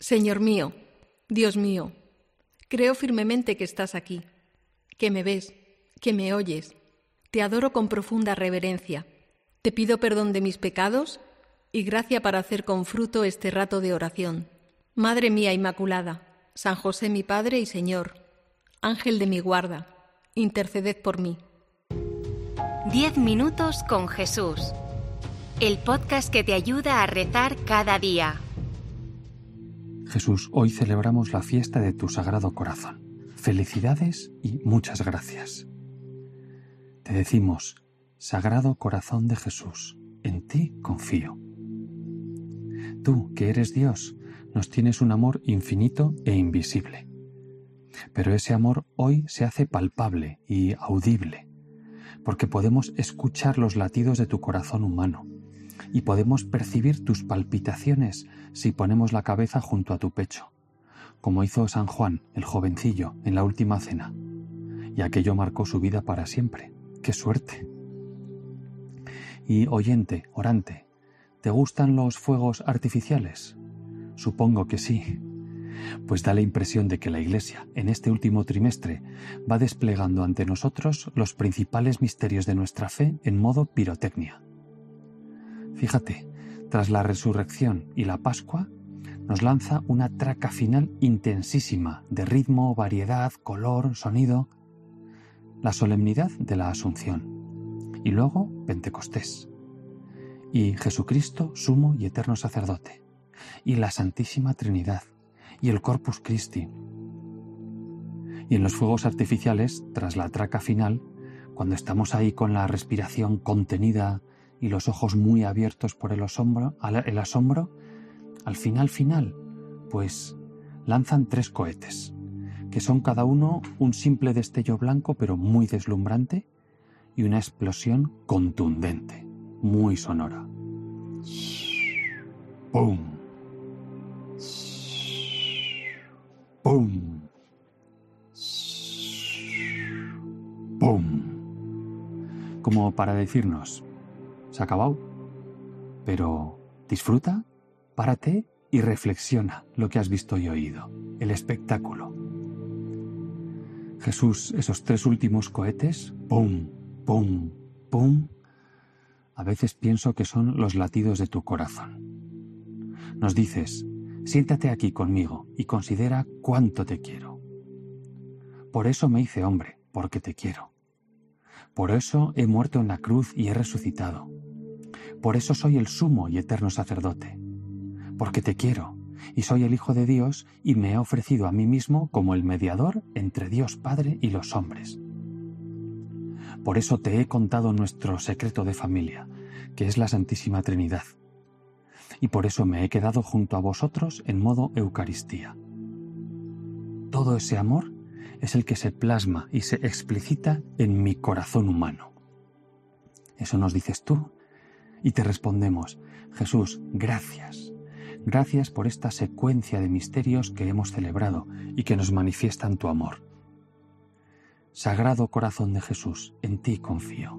Señor mío, Dios mío, creo firmemente que estás aquí, que me ves, que me oyes. Te adoro con profunda reverencia. Te pido perdón de mis pecados y gracia para hacer con fruto este rato de oración. Madre mía Inmaculada, San José mi Padre y Señor, Ángel de mi guarda, interceded por mí. 10 minutos con Jesús. El podcast que te ayuda a rezar cada día. Jesús, hoy celebramos la fiesta de tu Sagrado Corazón. Felicidades y muchas gracias. Te decimos, Sagrado Corazón de Jesús, en ti confío. Tú, que eres Dios, nos tienes un amor infinito e invisible. Pero ese amor hoy se hace palpable y audible, porque podemos escuchar los latidos de tu corazón humano y podemos percibir tus palpitaciones si ponemos la cabeza junto a tu pecho, como hizo San Juan, el jovencillo, en la última cena, y aquello marcó su vida para siempre. ¡Qué suerte! Y oyente, orante, ¿te gustan los fuegos artificiales? Supongo que sí. Pues da la impresión de que la Iglesia, en este último trimestre, va desplegando ante nosotros los principales misterios de nuestra fe en modo pirotecnia. Fíjate, tras la resurrección y la Pascua, nos lanza una traca final intensísima de ritmo, variedad, color, sonido. La solemnidad de la Asunción. Y luego Pentecostés. Y Jesucristo, sumo y eterno sacerdote. Y la Santísima Trinidad. Y el Corpus Christi. Y en los fuegos artificiales, tras la traca final, cuando estamos ahí con la respiración contenida y los ojos muy abiertos por el asombro, al final, pues lanzan 3 cohetes, que son cada uno un simple destello blanco pero muy deslumbrante y una explosión contundente, muy sonora. ¡Pum! ¡Pum! ¡Pum! Como para decirnos, se ha acabado, pero disfruta, párate y reflexiona lo que has visto y oído, el espectáculo. Jesús, esos 3 últimos cohetes, ¡pum! ¡Pum! ¡Pum! A veces pienso que son los latidos de tu corazón. Nos dices, siéntate aquí conmigo y considera cuánto te quiero. Por eso me hice hombre, porque te quiero. Por eso he muerto en la cruz y he resucitado. Por eso soy el sumo y eterno sacerdote. Porque te quiero y soy el Hijo de Dios y me he ofrecido a mí mismo como el mediador entre Dios Padre y los hombres. Por eso te he contado nuestro secreto de familia, que es la Santísima Trinidad. Y por eso me he quedado junto a vosotros en modo Eucaristía. Todo ese amor es el que se plasma y se explicita en mi corazón humano. Eso nos dices tú, y te respondemos, Jesús, gracias. Gracias por esta secuencia de misterios que hemos celebrado y que nos manifiestan tu amor. Sagrado Corazón de Jesús, en ti confío.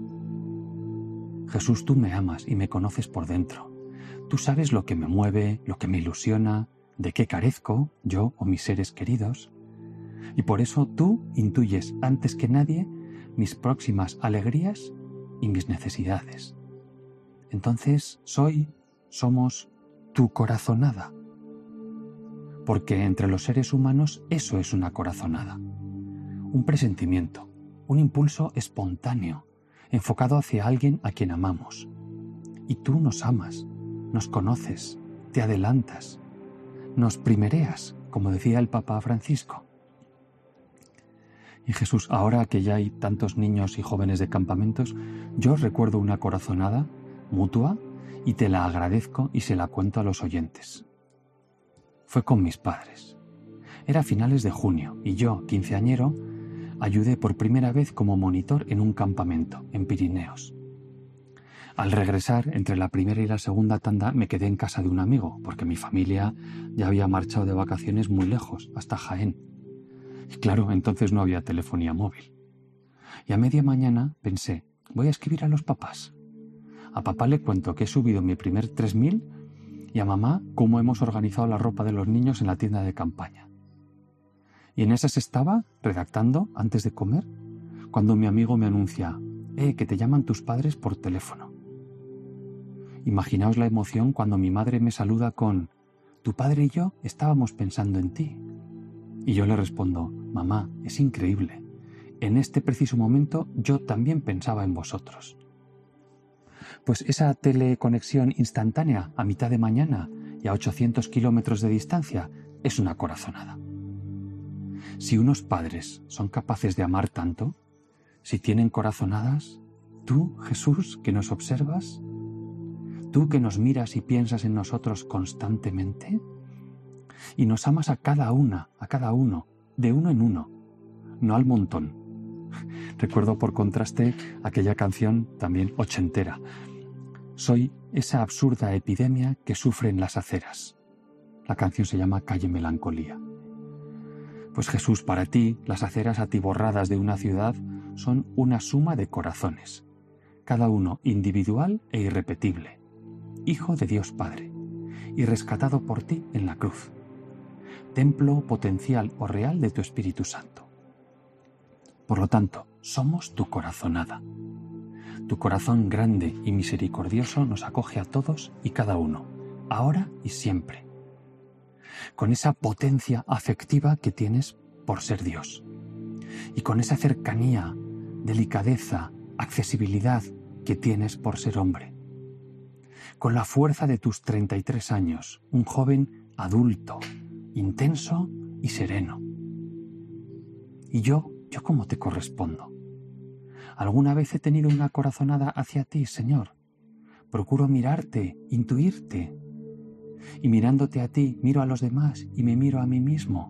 Jesús, tú me amas y me conoces por dentro. Tú sabes lo que me mueve, lo que me ilusiona, de qué carezco, yo o mis seres queridos. Y por eso tú intuyes antes que nadie mis próximas alegrías y mis necesidades. Entonces somos tu corazonada. Porque entre los seres humanos eso es una corazonada. Un presentimiento, un impulso espontáneo, enfocado hacia alguien a quien amamos. Y tú nos amas, nos conoces, te adelantas, nos primereas, como decía el Papa Francisco. Y Jesús, ahora que ya hay tantos niños y jóvenes de campamentos, yo recuerdo una corazonada mutua y te la agradezco y se la cuento a los oyentes. Fue con mis padres. Era a finales de junio y yo, quinceañero, ayudé por primera vez como monitor en un campamento en Pirineos. Al regresar, entre la primera y la segunda tanda, me quedé en casa de un amigo, porque mi familia ya había marchado de vacaciones muy lejos, hasta Jaén. Y claro, entonces no había telefonía móvil. Y a media mañana pensé, voy a escribir a los papás. A papá le cuento que he subido mi primer 3000 y a mamá cómo hemos organizado la ropa de los niños en la tienda de campaña. Y en esas estaba, redactando antes de comer, cuando mi amigo me anuncia, que te llaman tus padres por teléfono. Imaginaos la emoción cuando mi madre me saluda con, tu padre y yo estábamos pensando en ti. Y yo le respondo, mamá, es increíble. En este preciso momento yo también pensaba en vosotros. Pues esa teleconexión instantánea a mitad de mañana y a 800 kilómetros de distancia es una corazonada. Si unos padres son capaces de amar tanto, si tienen corazonadas, tú, Jesús, que nos observas, tú que nos miras y piensas en nosotros constantemente, y nos amas a cada uno, de uno en uno, no al montón. Recuerdo por contraste aquella canción también ochentera. Soy esa absurda epidemia que sufre en las aceras. La canción se llama Calle Melancolía. Pues Jesús, para ti, las aceras atiborradas de una ciudad son una suma de corazones, cada uno individual e irrepetible, hijo de Dios Padre, y rescatado por ti en la cruz, templo potencial o real de tu Espíritu Santo. Por lo tanto, somos tu corazonada. Tu corazón grande y misericordioso nos acoge a todos y cada uno, ahora y siempre, con esa potencia afectiva que tienes por ser Dios, y con esa cercanía, delicadeza, accesibilidad que tienes por ser hombre, con la fuerza de tus 33 años, un joven adulto, intenso y sereno. Y yo ¿cómo te correspondo? ¿Alguna vez he tenido una corazonada hacia ti, Señor? Procuro mirarte, intuirte. Y mirándote a ti, miro a los demás y me miro a mí mismo.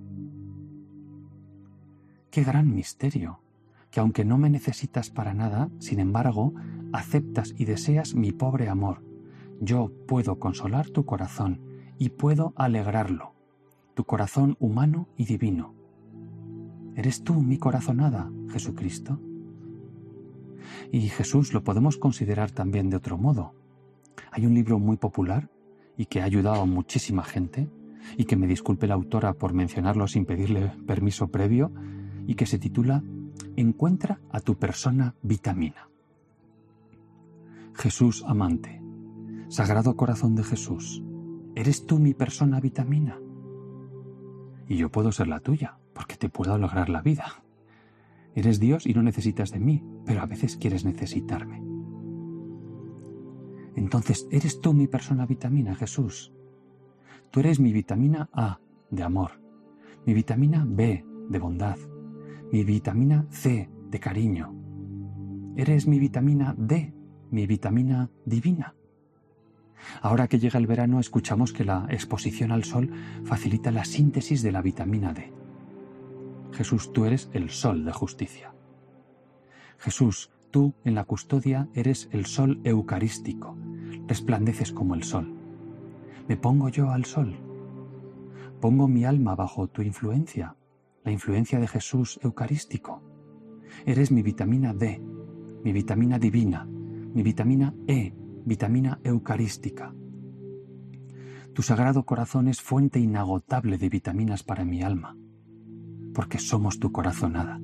Qué gran misterio, que aunque no me necesitas para nada, sin embargo, aceptas y deseas mi pobre amor. Yo puedo consolar tu corazón y puedo alegrarlo, tu corazón humano y divino. ¿Eres tú mi corazonada, Jesucristo? Y Jesús lo podemos considerar también de otro modo. Hay un libro muy popular y que ha ayudado a muchísima gente, y que me disculpe la autora por mencionarlo sin pedirle permiso previo, y que se titula Encuentra a tu persona vitamina. Jesús amante, Sagrado Corazón de Jesús, ¿eres tú mi persona vitamina? Y yo puedo ser la tuya, porque te puedo alegrar la vida. Eres Dios y no necesitas de mí, pero a veces quieres necesitarme. Entonces, ¿eres tú mi persona vitamina, Jesús? Tú eres mi vitamina A, de amor, mi vitamina B, de bondad, mi vitamina C, de cariño. Eres mi vitamina D, mi vitamina divina. Ahora que llega el verano, escuchamos que la exposición al sol facilita la síntesis de la vitamina D. Jesús, tú eres el sol de justicia. Jesús, tú en la custodia eres el sol eucarístico, resplandeces como el sol. Me pongo yo al sol. Pongo mi alma bajo tu influencia, la influencia de Jesús eucarístico. Eres mi vitamina D, mi vitamina divina, mi vitamina E, vitamina eucarística. Tu Sagrado Corazón es fuente inagotable de vitaminas para mi alma, porque somos tu corazonada.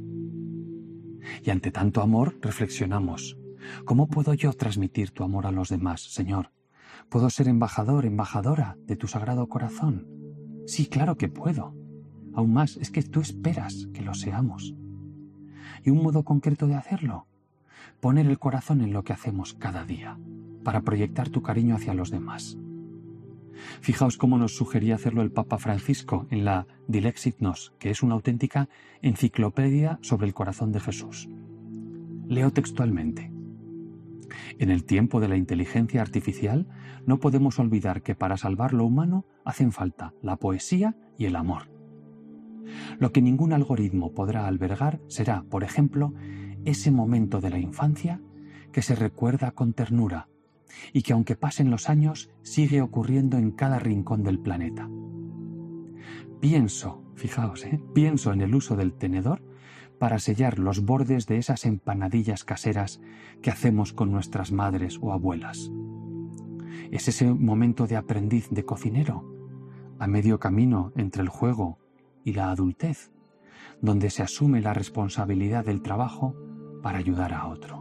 Y ante tanto amor reflexionamos, ¿cómo puedo yo transmitir tu amor a los demás, Señor? ¿Puedo ser embajador, embajadora de tu Sagrado Corazón? Sí, claro que puedo. Aún más, es que tú esperas que lo seamos. ¿Y un modo concreto de hacerlo? Poner el corazón en lo que hacemos cada día, para proyectar tu cariño hacia los demás. Fijaos cómo nos sugería hacerlo el Papa Francisco en la Dilexit Nos, que es una auténtica enciclopedia sobre el corazón de Jesús. Leo textualmente. En el tiempo de la inteligencia artificial, no podemos olvidar que para salvar lo humano hacen falta la poesía y el amor. Lo que ningún algoritmo podrá albergar será, por ejemplo, ese momento de la infancia que se recuerda con ternura y que aunque pasen los años sigue ocurriendo en cada rincón del planeta. Pienso en el uso del tenedor para sellar los bordes de esas empanadillas caseras que hacemos con nuestras madres o abuelas. Es ese momento de aprendiz, de cocinero, a medio camino entre el juego y la adultez, donde se asume la responsabilidad del trabajo para ayudar a otro.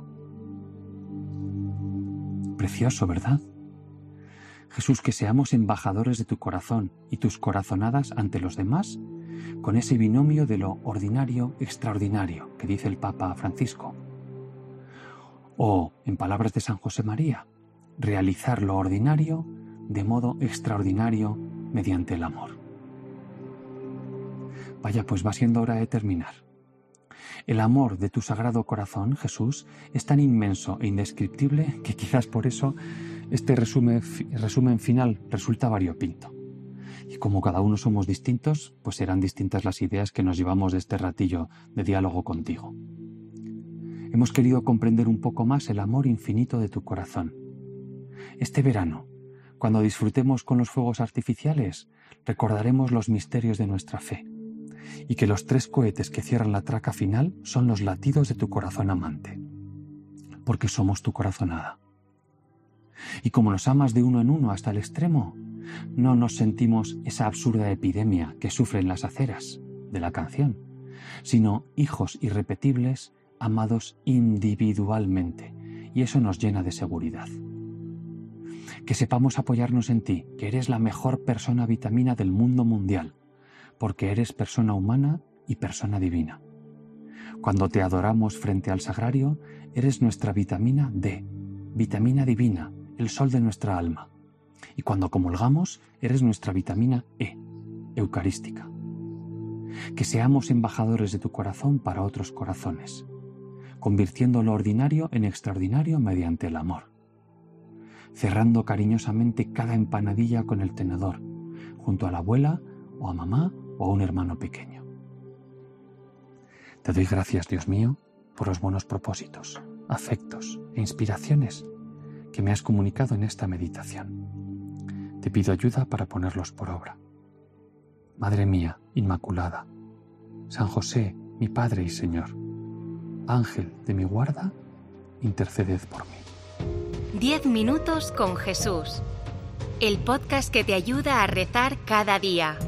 Precioso, ¿verdad? Jesús, que seamos embajadores de tu corazón y tus corazonadas ante los demás, con ese binomio de lo ordinario extraordinario que dice el Papa Francisco. O, en palabras de San José María, realizar lo ordinario de modo extraordinario mediante el amor. Vaya, pues va siendo hora de terminar. El amor de tu Sagrado Corazón, Jesús, es tan inmenso e indescriptible que quizás por eso este resumen final resulta variopinto. Y como cada uno somos distintos, pues serán distintas las ideas que nos llevamos de este ratillo de diálogo contigo. Hemos querido comprender un poco más el amor infinito de tu corazón. Este verano, cuando disfrutemos con los fuegos artificiales, recordaremos los misterios de nuestra fe y que los 3 cohetes que cierran la traca final son los latidos de tu corazón amante, porque somos tu corazonada. Y como nos amas de uno en uno hasta el extremo, no nos sentimos esa absurda epidemia que sufren las aceras de la canción, sino hijos irrepetibles amados individualmente, y eso nos llena de seguridad. Que sepamos apoyarnos en ti, que eres la mejor persona vitamina del mundo mundial, porque eres persona humana y persona divina. Cuando te adoramos frente al sagrario, eres nuestra vitamina D, vitamina divina, el sol de nuestra alma. Y cuando comulgamos, eres nuestra vitamina E, eucarística. Que seamos embajadores de tu corazón para otros corazones, convirtiendo lo ordinario en extraordinario mediante el amor, cerrando cariñosamente cada empanadilla con el tenedor, junto a la abuela o a mamá o a un hermano pequeño. Te doy gracias, Dios mío, por los buenos propósitos, afectos e inspiraciones que me has comunicado en esta meditación. Te pido ayuda para ponerlos por obra. Madre mía, Inmaculada, San José, mi Padre y Señor, Ángel de mi guarda, interceded por mí. 10 minutos con Jesús. El podcast que te ayuda a rezar cada día.